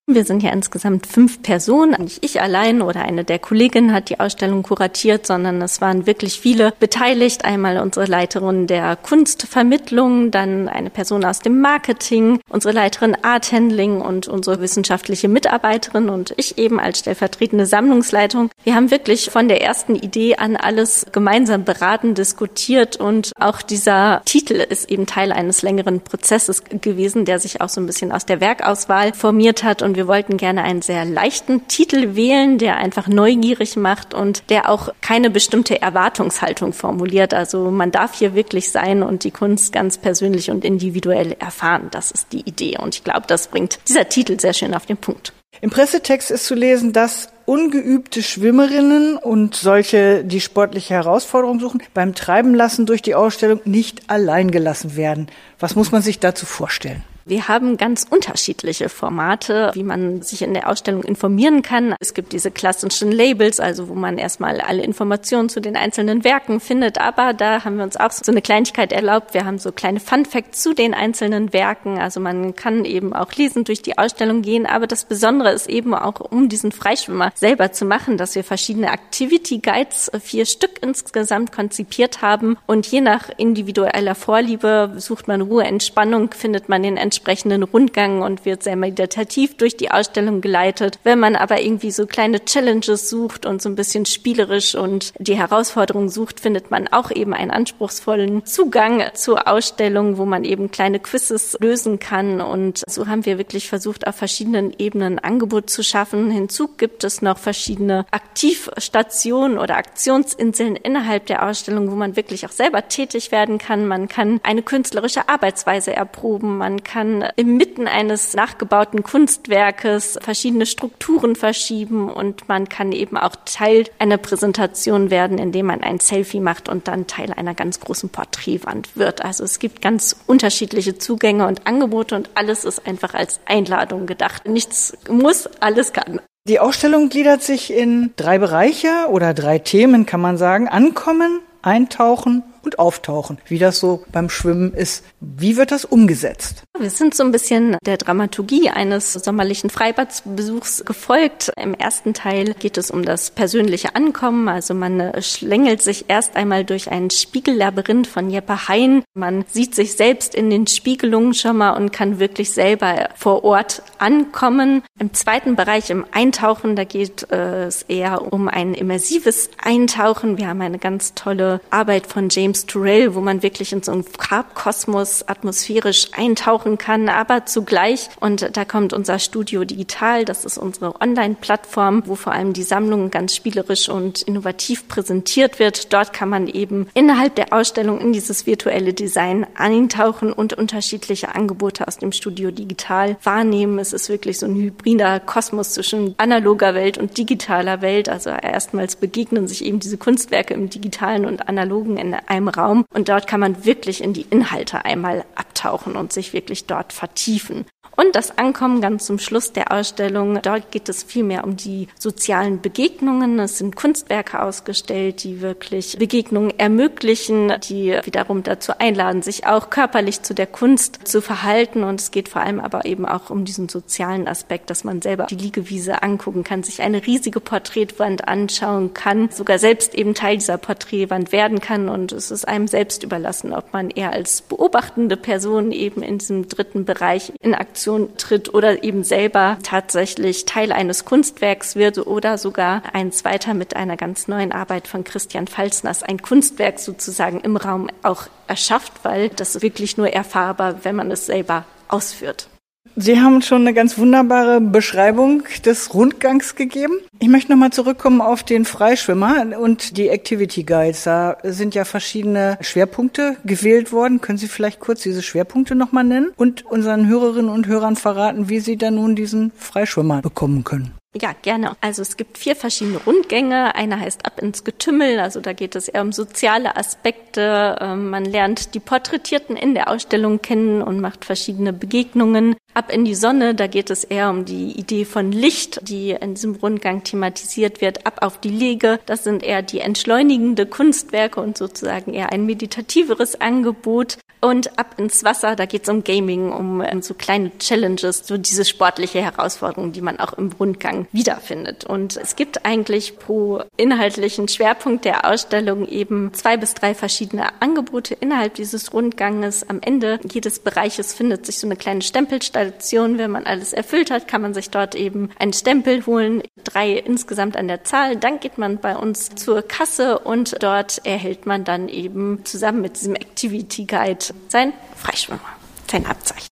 Wir sind ja insgesamt 5 Personen. Nicht ich allein oder eine der Kolleginnen hat die Ausstellung kuratiert, sondern es waren wirklich viele beteiligt. Einmal unsere Leiterin der Kunstvermittlung, dann eine Person aus dem Marketing, unsere Leiterin Art Handling und unsere wissenschaftliche Mitarbeiterin und ich eben als stellvertretende Sammlungsleitung. Wir haben wirklich von der ersten Idee an alles gemeinsam beraten, diskutiert und auch dieser Titel ist eben Teil eines längeren Prozesses gewesen, der sich auch so ein bisschen aus der Werkauswahl formiert hat. Und wir wollten gerne einen sehr leichten Titel wählen, der einfach neugierig macht und der auch keine bestimmte Erwartungshaltung formuliert. Also man darf hier wirklich sein und die Kunst ganz persönlich und individuell erfahren. Das ist die Idee. Und ich glaube, das bringt dieser Titel sehr schön auf den Punkt. Im Pressetext ist zu lesen, dass ungeübte Schwimmerinnen und solche, die sportliche Herausforderungen suchen, beim Treibenlassen durch die Ausstellung nicht allein gelassen werden. Was muss man sich dazu vorstellen? Wir haben ganz unterschiedliche Formate, wie man sich in der Ausstellung informieren kann. Es gibt diese klassischen Labels, also wo man erstmal alle Informationen zu den einzelnen Werken findet. Aber da haben wir uns auch so eine Kleinigkeit erlaubt. Wir haben so kleine Fun-Facts zu den einzelnen Werken. Also man kann eben auch lesend durch die Ausstellung gehen. Aber das Besondere ist eben auch, um diesen Freischwimmer selber zu machen, dass wir verschiedene Activity Guides, 4 Stück insgesamt konzipiert haben. Und je nach individueller Vorliebe sucht man Ruhe, Entspannung, findet man den entsprechenden Rundgang und wird sehr meditativ durch die Ausstellung geleitet. Wenn man aber irgendwie so kleine Challenges sucht und so ein bisschen spielerisch und die Herausforderung sucht, findet man auch eben einen anspruchsvollen Zugang zur Ausstellung, wo man eben kleine Quizzes lösen kann. Und so haben wir wirklich versucht, auf verschiedenen Ebenen ein Angebot zu schaffen. Hinzu gibt es noch verschiedene Aktivstationen oder Aktionsinseln innerhalb der Ausstellung, wo man wirklich auch selber tätig werden kann. Man kann eine künstlerische Arbeitsweise erproben, man kann inmitten eines nachgebauten Kunstwerkes verschiedene Strukturen verschieben und man kann eben auch Teil einer Präsentation werden, indem man ein Selfie macht und dann Teil einer ganz großen Porträtwand wird. Also es gibt ganz unterschiedliche Zugänge und Angebote und alles ist einfach als Einladung gedacht. Nichts muss, alles kann. Die Ausstellung gliedert sich in 3 Bereiche oder 3 Themen, kann man sagen. Ankommen, Eintauchen und Auftauchen, wie das so beim Schwimmen ist. Wie wird das umgesetzt? Wir sind so ein bisschen der Dramaturgie eines sommerlichen Freibadsbesuchs gefolgt. Im ersten Teil geht es um das persönliche Ankommen. Also man schlängelt sich erst einmal durch ein Spiegellabyrinth von Jeppe Hein. Man sieht sich selbst in den Spiegelungen schon mal und kann wirklich selber vor Ort ankommen. Im zweiten Bereich, im Eintauchen, da geht es eher um ein immersives Eintauchen. Wir haben eine ganz tolle Arbeit von James Turrell, wo man wirklich in so einen Farbkosmos atmosphärisch eintauchen kann, aber zugleich, und da kommt unser Studio Digital, das ist unsere Online-Plattform, wo vor allem die Sammlung ganz spielerisch und innovativ präsentiert wird. Dort kann man eben innerhalb der Ausstellung in dieses virtuelle Design eintauchen und unterschiedliche Angebote aus dem Studio Digital wahrnehmen. Es ist wirklich so ein hybrider Kosmos zwischen analoger Welt und digitaler Welt. Also erstmals begegnen sich eben diese Kunstwerke im Digitalen und Analogen in einem Raum und dort kann man wirklich in die Inhalte einmal abtauchen und sich wirklich dort vertiefen. Und das Ankommen ganz zum Schluss der Ausstellung, dort geht es vielmehr um die sozialen Begegnungen. Es sind Kunstwerke ausgestellt, die wirklich Begegnungen ermöglichen, die wiederum dazu einladen, sich auch körperlich zu der Kunst zu verhalten. Und es geht vor allem aber eben auch um diesen sozialen Aspekt, dass man selber die Liegewiese angucken kann, sich eine riesige Porträtwand anschauen kann, sogar selbst eben Teil dieser Porträtwand werden kann. Und es ist einem selbst überlassen, ob man eher als beobachtende Person eben in diesem dritten Bereich in Aktion tritt oder eben selber tatsächlich Teil eines Kunstwerks wird oder sogar eins weiter mit einer ganz neuen Arbeit von Christian Falsners ein Kunstwerk sozusagen im Raum auch erschafft, weil das ist wirklich nur erfahrbar, wenn man es selber ausführt. Sie haben schon eine ganz wunderbare Beschreibung des Rundgangs gegeben. Ich möchte nochmal zurückkommen auf den Freischwimmer und die Activity Guides. Da sind ja verschiedene Schwerpunkte gewählt worden. Können Sie vielleicht kurz diese Schwerpunkte nochmal nennen und unseren Hörerinnen und Hörern verraten, wie sie dann nun diesen Freischwimmer bekommen können? Ja, gerne. Also es gibt 4 verschiedene Rundgänge. Einer heißt Ab ins Getümmel, also da geht es eher um soziale Aspekte. Man lernt die Porträtierten in der Ausstellung kennen und macht verschiedene Begegnungen. Ab in die Sonne, da geht es eher um die Idee von Licht, die in diesem Rundgang thematisiert wird. Ab auf die Liege, das sind eher die entschleunigende Kunstwerke und sozusagen eher ein meditativeres Angebot. Und ab ins Wasser, da geht's um Gaming, um so kleine Challenges, so diese sportliche Herausforderung, die man auch im Rundgang wiederfindet. Und es gibt eigentlich pro inhaltlichen Schwerpunkt der Ausstellung eben 2 bis 3 verschiedene Angebote innerhalb dieses Rundganges. Am Ende jedes Bereiches findet sich so eine kleine Stempelstation. Wenn man alles erfüllt hat, kann man sich dort eben einen Stempel holen, 3 insgesamt an der Zahl. Dann geht man bei uns zur Kasse und dort erhält man dann eben zusammen mit diesem Activity Guide sein Freischwimmer, sein Abzeichen.